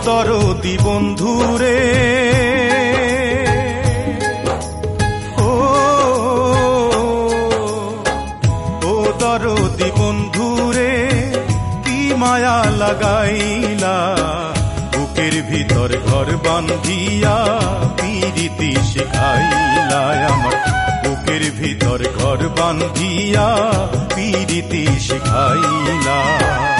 দরদি বন্ধুরে, ও দরদি বন্ধুরে, কি মায়া লাগাইলা, বুকের ভিতর ঘর বান্ধিয়া পিরিতি শিখাইলা, আমার বুকের ভিতর ঘর বান্ধিয়া পিরিতি শিখাইলা।